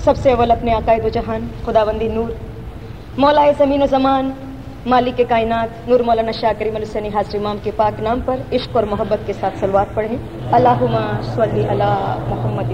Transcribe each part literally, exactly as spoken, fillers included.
سب سے اول اپنے عقائد و جہان خداوندی نور مولا زمین و زمان مالک کائنات نور مولانا شاہ کریم علیہ السلام حاضر امام کے پاک نام پر عشق اور محبت کے ساتھ صلوات پڑھیں. اللہم صلی علی محمد.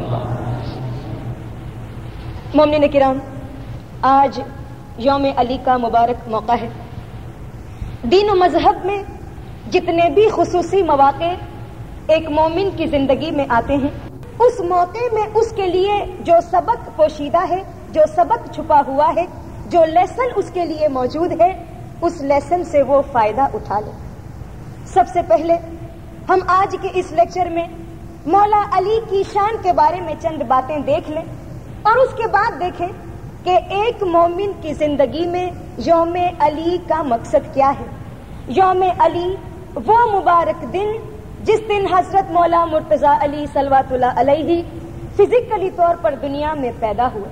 مومنین کرام، آج یوم علی کا مبارک موقع ہے. دین و مذہب میں جتنے بھی خصوصی مواقع ایک مومن کی زندگی میں آتے ہیں، اس موقع میں اس کے لیے جو سبق پوشیدہ ہے، جو سبق چھپا ہوا ہے، جو لیسن اس کے لیے موجود ہے، اس لیسن سے وہ فائدہ اٹھا لے. سب سے پہلے ہم آج کے اس لیکچر میں مولا علی کی شان کے بارے میں چند باتیں دیکھ لیں اور اس کے بعد دیکھیں کہ ایک مومن کی زندگی میں یوم علی کا مقصد کیا ہے. یوم علی وہ مبارک دن جس دن حضرت مولا مرتضیٰ علی صلوات اللہ علیہ فزیکلی طور پر دنیا میں پیدا ہوئے.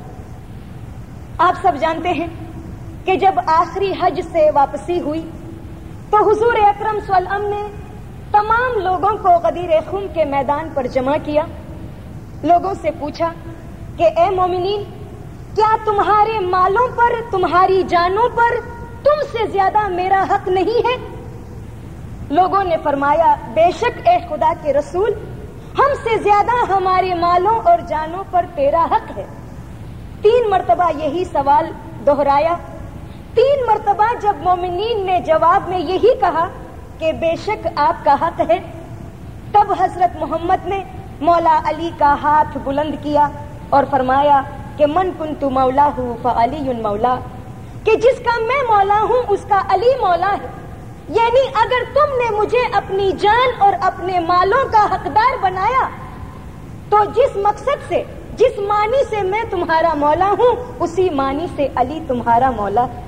آپ سب جانتے ہیں کہ جب آخری حج سے واپسی ہوئی تو حضور اکرم صلی اللہ علیہ وسلم نے تمام لوگوں کو غدیر خم کے میدان پر جمع کیا. لوگوں سے پوچھا کہ اے مومنین، کیا تمہارے مالوں پر، تمہاری جانوں پر تم سے زیادہ میرا حق نہیں ہے؟ لوگوں نے فرمایا بے شک اے خدا کے رسول، ہم سے زیادہ ہمارے مالوں اور جانوں پر تیرا حق ہے. تین مرتبہ یہی سوال دہرایا. تین مرتبہ جب مومنین نے جواب میں یہی کہا کہ بے شک آپ کا حق ہے، تب حضرت محمد نے مولا علی کا ہاتھ بلند کیا اور فرمایا کہ من کنت مولا ہوں فعلی مولا، کہ جس کا میں مولا ہوں اس کا علی مولا ہے. یعنی اگر تم نے مجھے اپنی جان اور اپنے مالوں کا حقدار بنایا تو جس مقصد سے، جس معنی سے میں تمہارا مولا ہوں، اسی معنی سے علی تمہارا مولا ہے.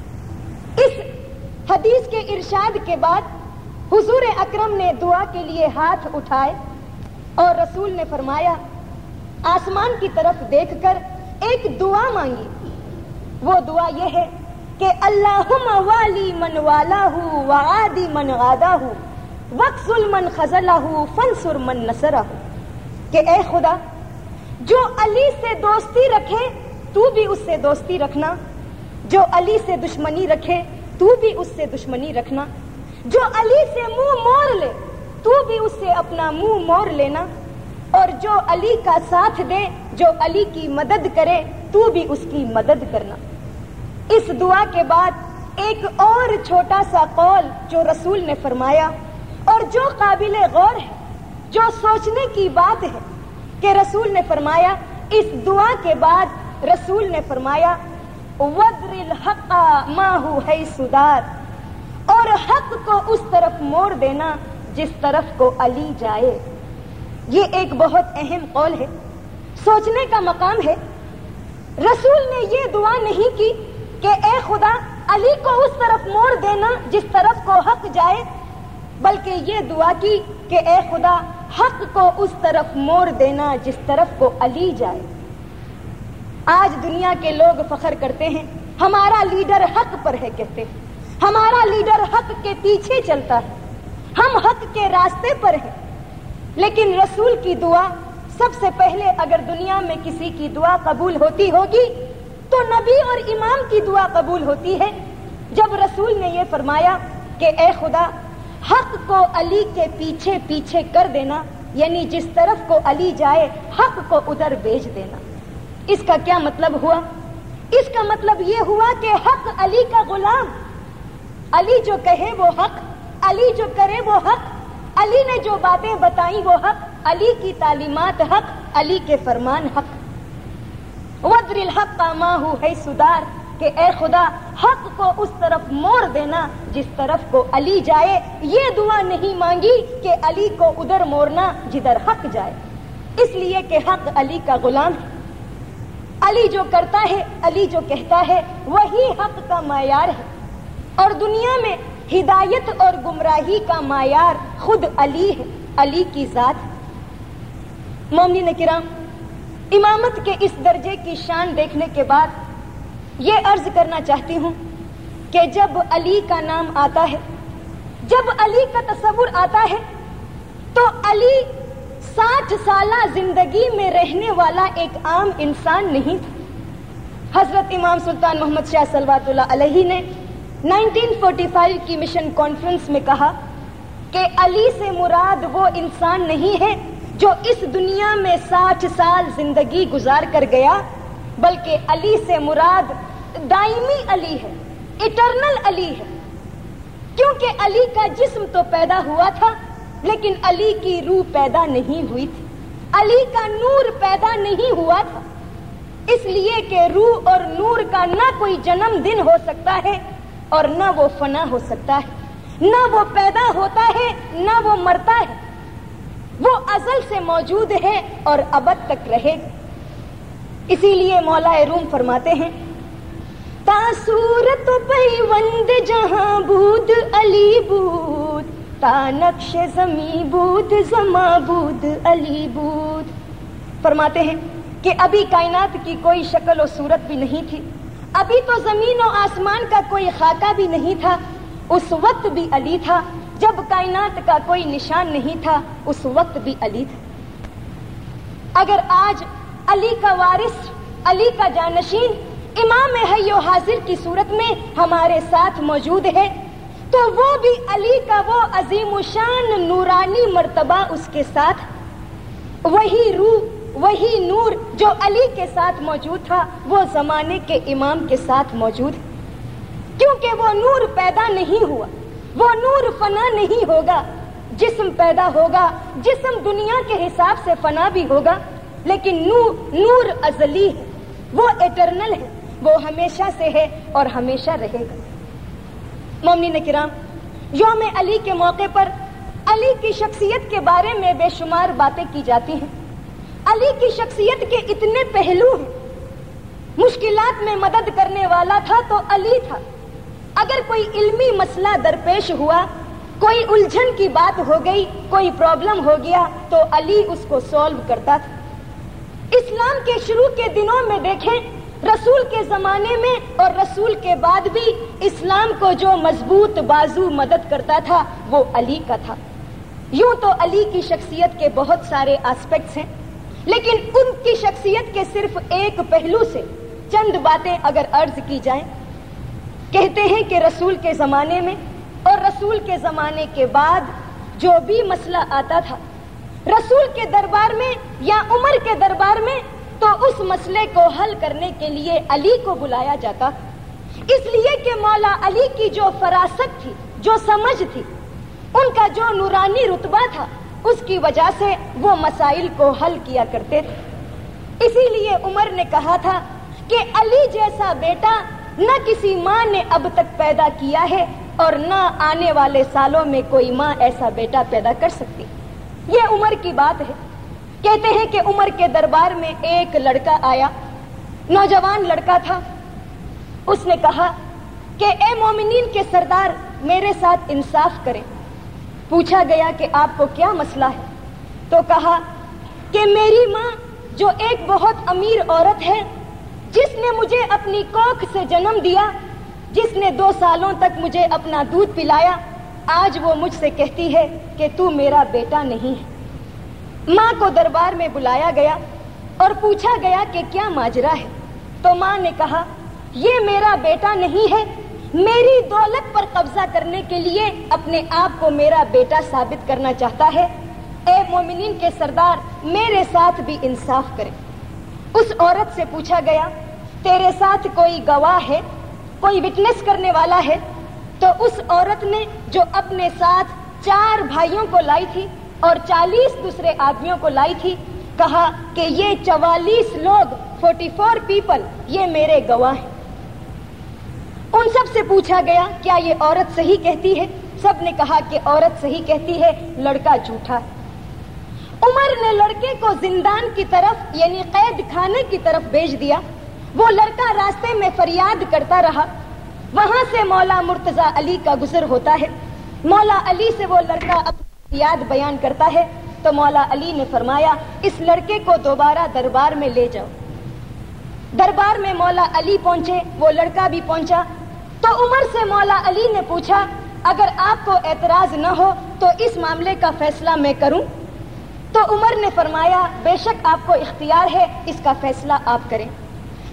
اس حدیث کے ارشاد کے بعد حضور اکرم نے دعا کے لیے ہاتھ اٹھائے اور رسول نے فرمایا، آسمان کی طرف دیکھ کر ایک دعا مانگی. وہ دعا یہ ہے کہ اللہم والی من والہ وعادی من غادہ وقسل من خذلہ فانصر من نصرہ، کہ اے خدا جو علی سے دوستی رکھے تو بھی اس سے دوستی رکھنا، جو علی سے دشمنی رکھے تو بھی اس سے دشمنی رکھنا، جو علی سے منہ موڑ لے تو بھی اس سے اپنا منہ موڑ لینا، اور جو علی کا ساتھ دے، جو علی کی مدد کرے تو بھی اس کی مدد کرنا. اس دعا کے بعد ایک اور چھوٹا سا قول جو رسول نے فرمایا اور جو قابل غور ہے، جو سوچنے کی بات ہے، کہ رسول نے فرمایا اس دعا کے بعد رسول نے فرمایا وَذْرِ الْحَقَّ مَا هُ حَيْثُ دَارَ، اور حق کو اس طرف موڑ دینا جس طرف کو علی جائے. یہ ایک بہت اہم قول ہے، سوچنے کا مقام ہے. رسول نے یہ دعا نہیں کی کہ اے خدا علی کو اس طرف موڑ دینا جس طرف کو حق جائے، بلکہ یہ دعا کی کہ اے خدا حق کو اس طرف موڑ دینا جس طرف کو علی جائے. آج دنیا کے لوگ فخر کرتے ہیں ہمارا لیڈر حق پر ہے، کہتے ہیں ہمارا لیڈر حق کے پیچھے چلتا ہے، ہم حق کے راستے پر ہیں. لیکن رسول کی دعا سب سے پہلے، اگر دنیا میں کسی کی دعا قبول ہوتی ہوگی تو نبی اور امام کی دعا قبول ہوتی ہے. جب رسول نے یہ فرمایا کہ اے خدا حق کو علی کے پیچھے پیچھے کر دینا، یعنی جس طرف کو علی جائے حق کو ادھر بھیج دینا. اس کا کیا مطلب ہوا؟ اس کا مطلب یہ ہوا کہ حق علی کا غلام، علی جو کہے وہ حق، علی جو کرے وہ حق، علی نے جو باتیں بتائیں وہ حق، علی کی تعلیمات حق، علی کے فرمان حق. وَذْرِ الْحَقَّ مَا هُ حَيْثُ دَارَ، کہ اے خدا حق کو اس طرف موڑ دینا جس طرف کو علی جائے. یہ دعا نہیں مانگی کہ علی کو ادھر موڑنا جدھر حق جائے، اس لیے کہ حق علی کا غلام ہے. علی جو کرتا ہے، علی جو کہتا ہے وہی حق کا معیار ہے. اور دنیا میں ہدایت اور گمراہی کا معیار خود علی ہے، علی کی ذات ہے. مومنین کرام، امامت کے اس درجے کی شان دیکھنے کے بعد یہ عرض کرنا چاہتی ہوں کہ جب علی کا نام آتا ہے، جب علی کا تصور آتا ہے تو علی ساٹھ سالہ زندگی میں رہنے والا ایک عام انسان نہیں تھا. حضرت امام سلطان محمد شاہ صلوات اللہ علیہ نے نائنٹین فورٹی فائیو کی مشن کانفرنس میں کہا کہ علی سے مراد وہ انسان نہیں ہے جو اس دنیا میں ساٹھ سال زندگی گزار کر گیا، بلکہ علی سے مراد دائمی علی ہے، اٹرنل علی ہے، کیونکہ علی کا جسم تو پیدا ہوا تھا لیکن علی کی روح پیدا نہیں ہوئی تھی، علی کا نور پیدا نہیں ہوا تھا، اس لیے کہ روح اور نور کا نہ کوئی جنم دن ہو سکتا ہے اور نہ وہ فنا ہو سکتا ہے، نہ وہ پیدا ہوتا ہے نہ وہ مرتا ہے، وہ ازل سے موجود ہے اور ابد تک رہے گا۔ اسی لیے مولا روم فرماتے ہیں تا صورت پیوند جہاں بود علی بود، تا نقش زمیں بود زماں بود علی بود۔ فرماتے ہیں کہ ابھی کائنات کی کوئی شکل و صورت بھی نہیں تھی، ابھی تو زمین و آسمان کا کوئی خاکہ بھی نہیں تھا، اس وقت بھی علی تھا، جب کائنات کا کوئی نشان نہیں تھا اس وقت بھی علی تھا۔ اگر آج علی کا وارث، علی کا جانشین امام حی و حاضر کی صورت میں ہمارے ساتھ موجود ہے تو وہ بھی علی کا وہ عظیم الشان نورانی مرتبہ اس کے ساتھ، وہی روح، وہی نور جو علی کے ساتھ موجود تھا وہ زمانے کے امام کے ساتھ موجود ہے، کیونکہ وہ نور پیدا نہیں ہوا، وہ نور فنا نہیں ہوگا، جسم پیدا ہوگا، جسم دنیا کے حساب سے فنا بھی ہوگا لیکن نور نور ازلی ہے، وہ ایٹرنل ہے، وہ ہمیشہ سے ہے اور ہمیشہ رہے گا۔ مومنین کرام، یوم علی کے موقع پر علی کی شخصیت کے بارے میں بے شمار باتیں کی جاتی ہیں۔ علی کی شخصیت کے اتنے پہلو ہیں، مشکلات میں مدد کرنے والا تھا تو علی تھا، اگر کوئی علمی مسئلہ درپیش ہوا، کوئی الجھن کی بات ہو گئی، کوئی پرابلم ہو گیا تو علی اس کو سولو کرتا تھا۔ اسلام کے شروع کے دنوں میں دیکھیں، رسول کے زمانے میں اور رسول کے بعد بھی اسلام کو جو مضبوط بازو مدد کرتا تھا وہ علی کا تھا۔ یوں تو علی کی شخصیت کے بہت سارے آسپیکٹس ہیں، لیکن ان کی شخصیت کے صرف ایک پہلو سے چند باتیں اگر عرض کی جائیں، کہتے ہیں کہ رسول کے زمانے میں اور رسول کے زمانے کے بعد جو بھی مسئلہ آتا تھا رسول کے دربار میں یا عمر کے دربار میں تو اس مسئلے کو حل کرنے کے لیے علی کو بلایا جاتا، اس لیے کہ مولا علی کی جو فراست تھی، جو سمجھ تھی، ان کا جو نورانی رتبہ تھا، اس کی وجہ سے وہ مسائل کو حل کیا کرتے تھے۔ اسی لیے عمر نے کہا تھا کہ علی جیسا بیٹا نہ کسی ماں نے اب تک پیدا کیا ہے اور نہ آنے والے سالوں میں کوئی ماں ایسا بیٹا پیدا کر سکتی۔ یہ عمر کی بات ہے۔ کہتے ہیں کہ عمر کے دربار میں ایک لڑکا آیا، نوجوان لڑکا تھا، اس نے کہا کہ اے مومنین کے سردار میرے ساتھ انصاف کریں۔ پوچھا گیا کہ آپ کو کیا مسئلہ ہے؟ تو کہا کہ میری ماں جو ایک بہت امیر عورت ہے، جس نے مجھے اپنی کوکھ سے جنم دیا، جس نے دو سالوں تک مجھے اپنا دودھ پلایا، آج وہ مجھ سے کہتی ہے کہ تو میرا بیٹا نہیں ہے۔ ماں کو دربار میں بلایا گیا اور پوچھا گیا کہ کیا ماجرا ہے؟ تو ماں نے کہا یہ میرا بیٹا نہیں ہے، میری دولت پر قبضہ کرنے کے لیے اپنے آپ کو میرا بیٹا ثابت کرنا چاہتا ہے۔ اے مومنین کے سردار میرے ساتھ بھی انصاف کریں۔ اس عورت سے پوچھا گیا تیرے ساتھ کوئی گواہ ہے، کوئی وٹنس کرنے والا ہے؟ تو اس عورت نے جو اپنے ساتھ چار بھائیوں کو لائی تھی اور چالیس دوسرے آدمیوں کو لائی تھی، کہا کہ یہ چوالیس لوگ، فورٹی فور پیپل، یہ میرے گواہ ہیں۔ ان سب سے پوچھا گیا کیا یہ عورت صحیح کہتی ہے؟ سب نے کہا کہ عورت صحیح کہتی ہے، لڑکا جھوٹا ہے۔ عمر نے لڑکے کو زندان کی طرف یعنی قید خانے کی طرف بھیج دیا۔ وہ لڑکا راستے میں فریاد کرتا رہا، وہاں سے مولا مرتضی علی کا گزر ہوتا ہے، مولا علی سے وہ لڑکا اپنی فریاد بیان کرتا ہے تو مولا علی نے فرمایا اس لڑکے کو دوبارہ دربار میں لے جاؤ۔ دربار میں مولا علی پہنچے، وہ لڑکا بھی پہنچا تو عمر سے مولا علی نے پوچھا اگر آپ کو اعتراض نہ ہو تو اس معاملے کا فیصلہ میں کروں؟ تو عمر نے فرمایا بے شک آپ کو اختیار ہے، اس کا فیصلہ آپ کریں۔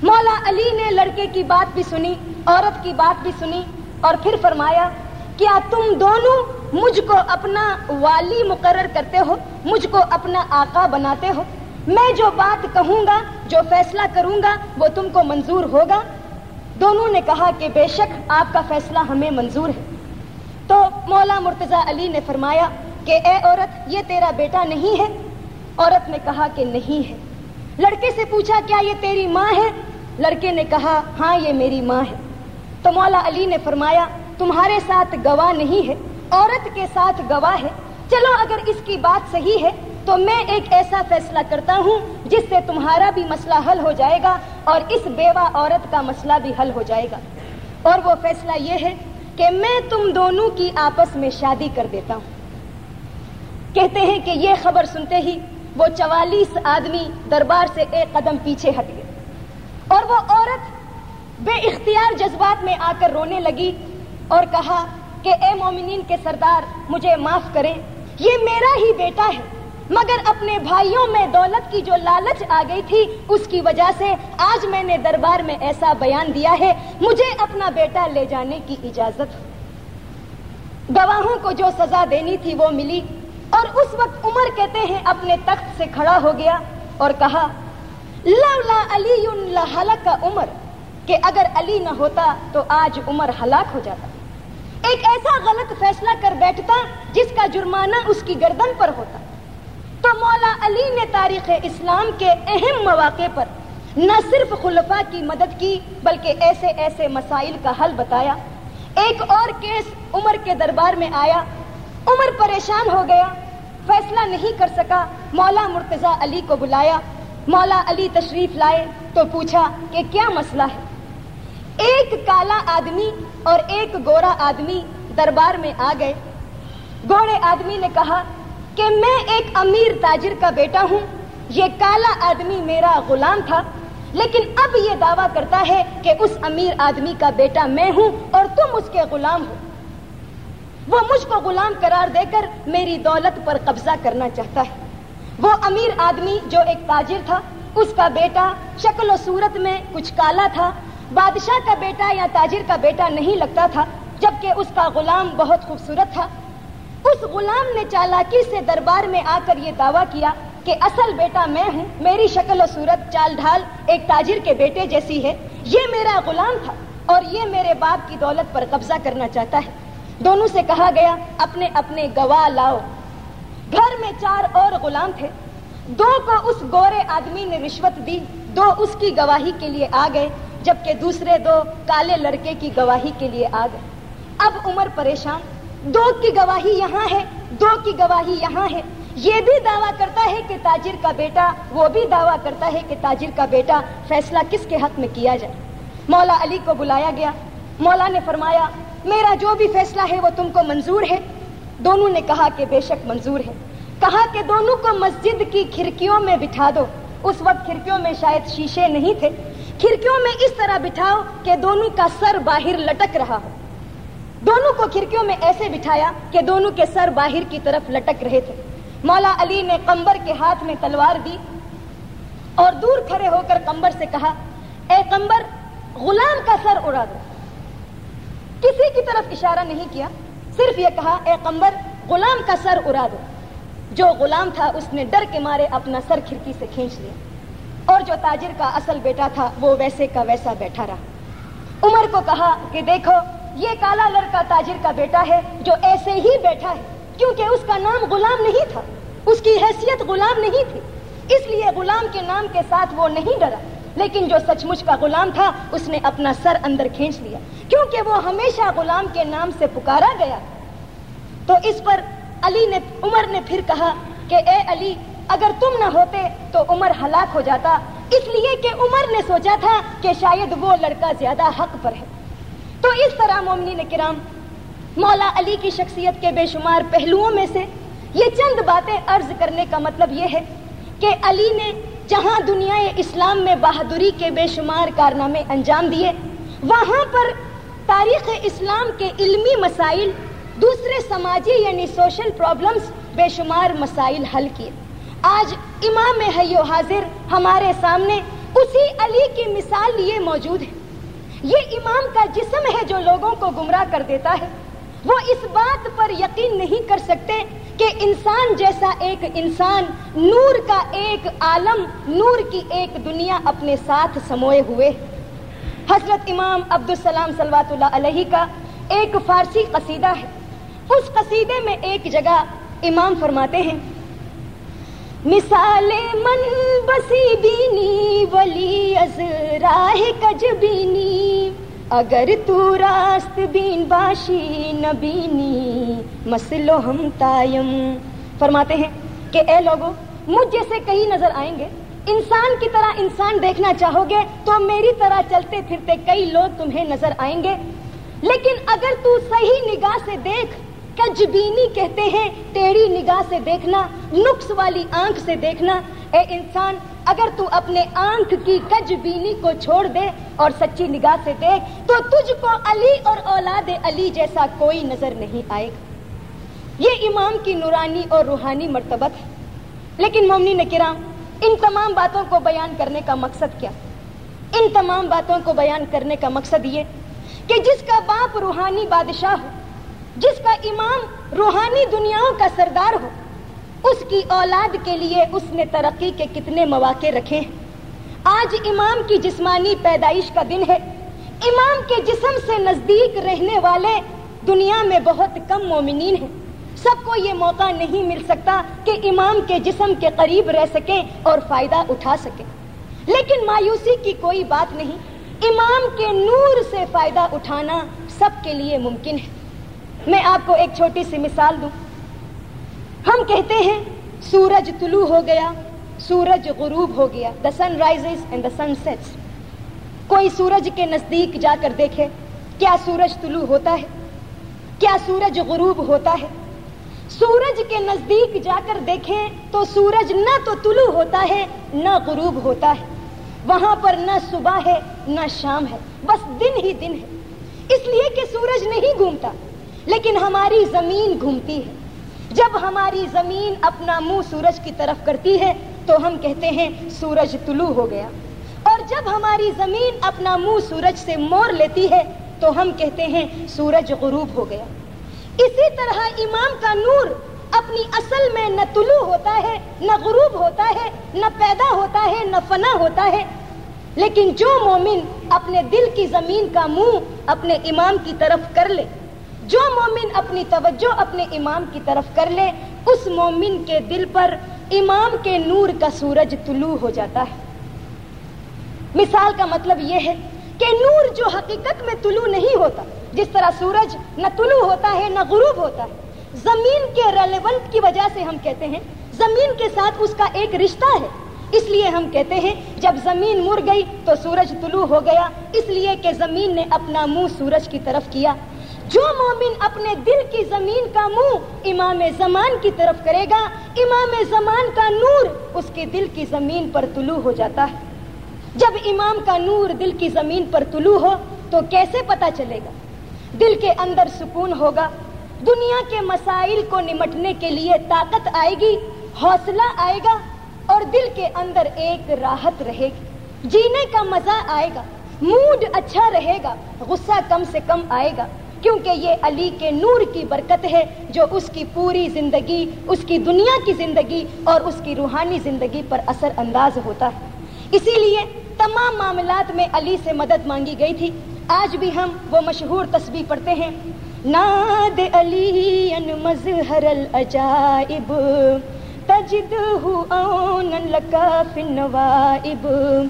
مولا علی نے لڑکے کی بات بھی سنی، عورت کی بات بھی سنی، اور پھر فرمایا کیا تم دونوں مجھ کو اپنا والی مقرر کرتے ہو، مجھ کو اپنا آقا بناتے ہو؟ میں جو بات کہوں گا، جو فیصلہ کروں گا، وہ تم کو منظور ہوگا؟ دونوں نے کہا کہ بے شک آپ کا فیصلہ ہمیں منظور ہے۔ تو مولا مرتضی علی نے فرمایا کہ اے عورت، یہ تیرا بیٹا نہیں ہے؟ عورت نے کہا کہ نہیں ہے۔ لڑکے سے پوچھا کیا یہ تیری ماں ہے؟ لڑکے نے کہا ہاں یہ میری ماں ہے۔ تو مولا علی نے فرمایا تمہارے ساتھ گواہ نہیں ہے، عورت کے ساتھ گواہ ہے، چلو اگر اس کی بات صحیح ہے تو میں ایک ایسا فیصلہ کرتا ہوں جس سے تمہارا بھی مسئلہ حل ہو جائے گا اور اس بیوہ عورت کا مسئلہ بھی حل ہو جائے گا، اور وہ فیصلہ یہ ہے کہ میں تم دونوں کی آپس میں شادی کر دیتا ہوں۔ کہتے ہیں کہ یہ خبر سنتے ہی وہ چوالیس آدمی دربار سے ایک قدم پیچھے ہٹ گئے، اور وہ عورت بے اختیار جذبات میں آ کر رونے لگی اور کہا کہ اے مومنین کے سردار، مجھے معاف کریں، یہ میرا ہی بیٹا ہے، مگر اپنے بھائیوں میں دولت کی جو لالچ آ گئی تھی اس کی وجہ سے آج میں نے دربار میں ایسا بیان دیا ہے، مجھے اپنا بیٹا لے جانے کی اجازت۔ گواہوں کو جو سزا دینی تھی وہ ملی، اور اس وقت عمر کہتے ہیں اپنے تخت سے کھڑا ہو گیا اور کہا لولا علی لہلک عمر، کہ اگر علی نہ ہوتا تو آج عمر ہلاک ہو جاتا۔ ایک ایسا غلط فیصلہ کر بیٹھتا جس کا جرمانہ اس کی گردن پر ہوتا۔ تو مولا علی نے تاریخ اسلام کے اہم مواقع پر نہ صرف خلفاء کی مدد کی بلکہ ایسے ایسے مسائل کا حل بتایا۔ ایک اور کیس عمر کے دربار میں آیا، عمر پریشان ہو گیا، فیصلہ نہیں کر سکا، مولا مرتضی علی کو بلایا، مولا علی تشریف لائے تو پوچھا کہ کیا مسئلہ ہے؟ ایک کالا آدمی اور ایک گورا آدمی دربار میں آ گئے۔ گورے آدمی نے کہا کہ میں ایک امیر تاجر کا بیٹا ہوں، یہ کالا آدمی میرا غلام تھا، لیکن اب یہ دعویٰ کرتا ہے کہ اس امیر آدمی کا بیٹا میں ہوں اور تم اس کے غلام ہو۔ وہ مجھ کو غلام قرار دے کر میری دولت پر قبضہ کرنا چاہتا ہے۔ وہ امیر آدمی جو ایک تاجر تھا، اس کا بیٹا شکل و صورت میں کچھ کالا تھا، بادشاہ کا بیٹا یا تاجر کا بیٹا نہیں لگتا تھا، جبکہ اس کا غلام بہت خوبصورت تھا۔ اس غلام نے چالاکی سے دربار میں آ کر یہ دعویٰ کیا کہ اصل بیٹا میں ہوں، میری شکل و صورت چال ڈھال ایک تاجر کے بیٹے جیسی ہے، یہ میرا غلام تھا اور یہ میرے باپ کی دولت پر قبضہ کرنا چاہتا ہے۔ دونوں سے کہا گیا اپنے اپنے گواہ لاؤ۔ گھر میں چار اور غلام تھے، دو کو اس گورے آدمی نے رشوت دی، دو اس کی گواہی کے لیے آ گئے، جبکہ دوسرے دو کالے لڑکے کی گواہی کے لیے آ گئے۔ اب عمر پریشان، دو کی گواہی یہاں ہے، دو کی گواہی یہاں ہے، یہ بھی دعویٰ کرتا ہے کہ تاجر کا بیٹا، وہ بھی دعویٰ کرتا ہے کہ تاجر کا بیٹا، فیصلہ کس کے حق میں کیا جائے؟ مولا علی کو بلایا گیا، مولا نے فرمایا میرا جو بھی فیصلہ ہے وہ تم کو منظور ہے؟ دونوں نے کہا کہ بے شک منظور ہے۔ کہا کہ دونوں کو مسجد کی کھڑکیوں میں بٹھا دو، اس وقت کھڑکیوں میں شاید شیشے نہیں تھے، کھڑکیوں میں اس طرح بٹھاؤ کہ دونوں کا سر باہر لٹک رہا ہو۔ دونوں کو کھڑکیوں میں ایسے بٹھایا کہ دونوں کے سر باہر کی طرف لٹک رہے تھے۔ مولا علی نے قمبر کے ہاتھ میں تلوار دی اور دور کھڑے ہو کر قمبر سے کہا اے قمبر، غلام کا سر اڑا دو۔ کسی کی طرف اشارہ نہیں کیا، صرف یہ کہا اے قمبر، غلام کا سر اڑا دو۔ جو غلام تھا اس نے ڈر کے مارے اپنا سر کھڑکی سے کھینچ لیا، اور جو تاجر کا اصل بیٹا تھا وہ ویسے کا ویسا بیٹھا رہا۔ عمر کو کہا کہ دیکھو یہ کالا لڑکا تاجر کا بیٹا ہے جو ایسے ہی بیٹھا ہے، کیونکہ اس کا نام غلام نہیں تھا، اس کی حیثیت غلام نہیں تھی، اس لیے غلام کے نام کے ساتھ وہ نہیں ڈرا، لیکن جو سچ مچ کا غلام تھا اس نے اپنا سر اندر کھینچ لیا، کیونکہ وہ ہمیشہ غلام کے نام سے پکارا گیا۔ تو اس پر علی نے عمر نے پھر کہا کہ اے علی، اگر تم نہ ہوتے تو عمر ہلاک ہو جاتا، اس لیے کہ عمر نے سوچا تھا کہ شاید وہ لڑکا زیادہ حق پر ہے۔ تو اس طرح مومنین کرام، مولا علی کی شخصیت کے بے شمار پہلوؤں میں سے یہ چند باتیں عرض کرنے کا مطلب یہ ہے کہ علی نے جہاں دنیا اسلام میں بہادری کے بے شمار کارنامے انجام دیے، وہاں پر تاریخ اسلام کے علمی مسائل، دوسرے سماجی یعنی سوشل پرابلمز، بے شمار مسائل حل کیے۔ آج امام حی و حاضر ہمارے سامنے اسی علی کی مثال لیے موجود ہے۔ یہ امام کا جسم ہے جو لوگوں کو گمراہ کر دیتا ہے۔ وہ اس بات پر یقین نہیں کر سکتے کہ انسان جیسا ایک انسان، نور کا ایک عالم، نور کی ایک دنیا اپنے ساتھ سموئے ہوئے۔ حضرت امام عبدالسلام صلوات اللہ علیہ کا ایک فارسی قصیدہ ہے۔ اس قصیدے میں ایک جگہ امام فرماتے ہیں، مثال من بسی بینی ولی از راہ کج بینی، اگر تو راست بین باشی نبینی مسلو ہم تایم۔ فرماتے ہیں کہ اے لوگو، مجھ جیسے کئی نظر آئیں گے، انسان کی طرح انسان دیکھنا چاہو گے تو میری طرح چلتے پھرتے کئی لوگ تمہیں نظر آئیں گے، لیکن اگر تو صحیح نگاہ سے دیکھ، کجبینی کہتے ہیں ٹیڑھی نگاہ سے دیکھنا، نقص والی آنکھ سے دیکھنا، اے انسان اگر تو اپنے آنکھ کی کجبینی کو چھوڑ دے اور سچی نگاہ سے دیکھ تو تجھ کو علی اور اولاد علی جیسا کوئی نظر نہیں آئے گا۔ یہ امام کی نورانی اور روحانی مرتبت ہے۔ لیکن مومنین کرام، ان تمام باتوں کو بیان کرنے کا مقصد کیا؟ ان تمام باتوں کو بیان کرنے کا مقصد یہ کہ جس کا باپ روحانی بادشاہ ہو، جس کا امام روحانی دنیاؤں کا سردار ہو، اس کی اولاد کے لیے اس نے ترقی کے کتنے مواقع رکھے ہیں۔ آج امام کی جسمانی پیدائش کا دن ہے۔ امام کے جسم سے نزدیک رہنے والے دنیا میں بہت کم مومنین ہیں۔ سب کو یہ موقع نہیں مل سکتا کہ امام کے جسم کے قریب رہ سکیں اور فائدہ اٹھا سکیں، لیکن مایوسی کی کوئی بات نہیں، امام کے نور سے فائدہ اٹھانا سب کے لیے ممکن ہے۔ میں آپ کو ایک چھوٹی سی مثال دوں۔ ہم کہتے ہیں سورج طلوع ہو گیا، سورج غروب ہو گیا، the sun rises and the sun sets۔ کوئی سورج کے نزدیک جا کر دیکھے، کیا سورج طلوع ہوتا ہے؟ کیا سورج غروب ہوتا ہے؟ سورج کے نزدیک جا کر دیکھیں تو سورج نہ تو طلوع ہوتا ہے نہ غروب ہوتا ہے، وہاں پر نہ صبح ہے نہ شام ہے، بس دن ہی دن ہے، اس لیے کہ سورج نہیں گھومتا، لیکن ہماری زمین گھومتی ہے۔ جب ہماری زمین اپنا منہ سورج کی طرف کرتی ہے تو ہم کہتے ہیں سورج طلوع ہو گیا، اور جب ہماری زمین اپنا منہ سورج سے موڑ لیتی ہے تو ہم کہتے ہیں سورج غروب ہو گیا۔ اسی طرح امام کا نور اپنی اصل میں نہ طلوع ہوتا ہے نہ غروب ہوتا ہے، نہ پیدا ہوتا ہے نہ فنا ہوتا ہے، لیکن جو مومن اپنے دل کی زمین کا منہ اپنے امام کی طرف کر لے، جو مومن اپنی توجہ اپنے امام کی طرف کر لے، اس مومن کے دل پر امام کے نور کا سورج طلوع ہو جاتا ہے۔ مثال کا مطلب یہ ہے کہ نور جو حقیقت میں طلوع نہیں ہوتا، جس طرح سورج نہ طلوع ہوتا ہے نہ غروب ہوتا ہے، زمین کے ریلیونٹ کی وجہ سے ہم کہتے ہیں زمین کے ساتھ اس کا ایک رشتہ ہے، اس لیے ہم کہتے ہیں جب زمین مڑ گئی تو سورج طلوع ہو گیا، اس لیے کہ زمین نے اپنا منہ سورج کی طرف کیا۔ جو مومن اپنے دل کی زمین کا منہ امام زمان کی طرف کرے گا، امام زمان کا نور اس کے دل کی زمین پر طلوع ہو جاتا ہے۔ جب امام کا نور دل کی زمین پر طلوع ہو تو کیسے پتہ چلے گا؟ دل کے اندر سکون ہوگا، دنیا کے مسائل کو نمٹنے کے لیے طاقت آئے گی، حوصلہ آئے گا، اور دل کے اندر ایک راحت رہے گی، جینے کا مزہ آئے گا، موڈ اچھا رہے گا، غصہ کم سے کم آئے گا، کیونکہ یہ علی کے نور کی برکت ہے جو اس کی پوری زندگی، اس کی دنیا کی زندگی اور اس کی روحانی زندگی پر اثر انداز ہوتا ہے۔ اسی لیے تمام معاملات میں علی سے مدد مانگی گئی تھی۔ آج بھی ہم وہ مشہور تسبیح پڑھتے ہیں، ناد علی ان مظہر العجائب تجدہ عونا لکا فی النوائب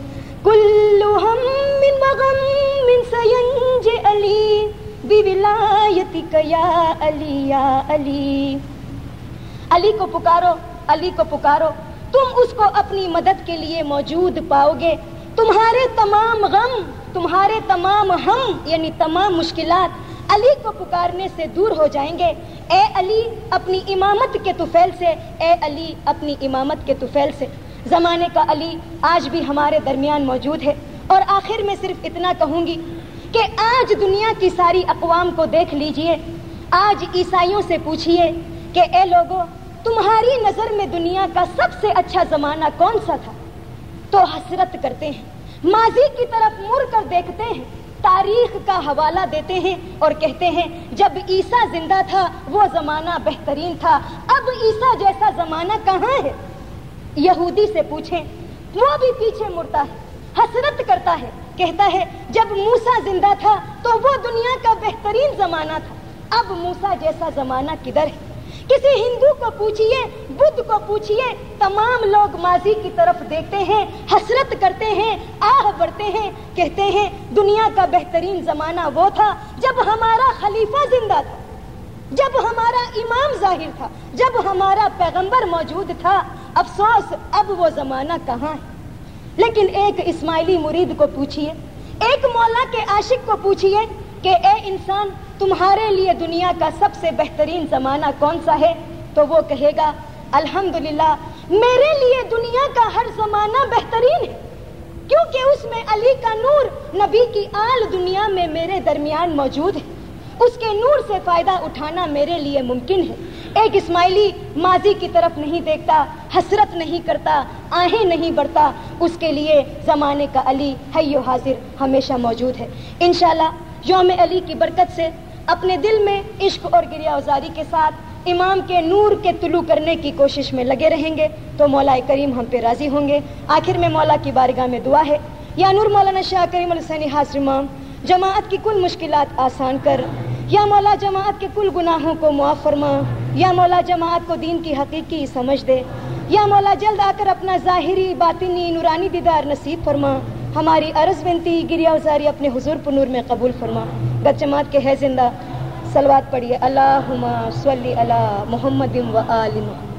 کل ہم من وغم سینج علی بولایتک یا علی یا علی۔ علی کو پکارو، علی کو پکارو، تم اس کو اپنی مدد کے لیے موجود پاؤ گے، تمہارے تمام غم، تمہارے تمام ہم یعنی تمام مشکلات علی کو پکارنے سے دور ہو جائیں گے۔ اے علی اپنی امامت کے طفیل سے، اے علی اپنی امامت کے طفیل سے۔ زمانے کا علی آج بھی ہمارے درمیان موجود ہے۔ اور آخر میں صرف اتنا کہوں گی کہ آج دنیا کی ساری اقوام کو دیکھ لیجئے، آج عیسائیوں سے پوچھئے کہ اے لوگو تمہاری نظر میں دنیا کا سب سے اچھا زمانہ کون سا تھا، تو حسرت کرتے ہیں، ماضی کی طرف مڑ کر دیکھتے ہیں، تاریخ کا حوالہ دیتے ہیں اور کہتے ہیں جب عیسیٰ زندہ تھا وہ زمانہ بہترین تھا، اب عیسیٰ جیسا زمانہ کہاں ہے؟ یہودی سے پوچھیں، وہ بھی پیچھے مڑتا ہے، حسرت کرتا ہے، کہتا ہے جب موسیٰ زندہ تھا تو وہ دنیا کا بہترین زمانہ تھا، اب موسیٰ جیسا زمانہ کدھر ہے؟ کسی ہندو کو پوچھئے، بدھ کو پوچھئے، تمام لوگ ماضی کی طرف دیکھتے ہیں، حسرت کرتے ہیں، آہ بڑھتے ہیں، کہتے ہیں دنیا کا بہترین زمانہ وہ تھا جب ہمارا خلیفہ زندہ تھا، جب ہمارا امام ظاہر تھا، جب ہمارا پیغمبر موجود تھا، افسوس اب وہ زمانہ کہاں ہے؟ لیکن ایک اسماعیلی مرید کو پوچھئے، ایک مولا کے عاشق کو پوچھئے کہ اے انسان تمہارے لیے دنیا کا سب سے بہترین زمانہ کون سا ہے؟ تو وہ کہے گا الحمدللہ میرے لیے دنیا کا ہر زمانہ بہترین ہے، کیونکہ اس میں علی کا نور، نبی کی آل دنیا میں میرے درمیان موجود ہے، اس کے نور سے فائدہ اٹھانا میرے لیے ممکن ہے۔ ایک اسماعیلی ماضی کی طرف نہیں دیکھتا، حسرت نہیں کرتا، آہیں نہیں بڑھتا، اس کے لیے زمانے کا علی حی و حاضر ہمیشہ موجود ہے۔ انشاءاللہ یوم علی کی برکت سے اپنے دل میں عشق اور گریہ وزاری کے ساتھ امام کے نور کے طلوع کرنے کی کوشش میں لگے رہیں گے تو مولا کریم ہم پہ راضی ہوں گے۔ آخر میں مولا کی بارگاہ میں دعا ہے، یا نور مولانا شاہ کریم الحسینی حاضر امام جماعت کی کل مشکلات آسان کر، یا مولا جماعت کے کل گناہوں کو معاف فرما، یا مولا جماعت کو دین کی حقیقی سمجھ دے، یا مولا جلد آ کر اپنا ظاہری باطنی نورانی دیدار نصیب فرما۔ ہماری عرض بنتی گریہ وزاری اپنے حضور پر نور میں قبول فرما۔ گر جماعت کے ہے زندہ صلوات پڑھیے، اللہم صلی علی محمد و آل محمد۔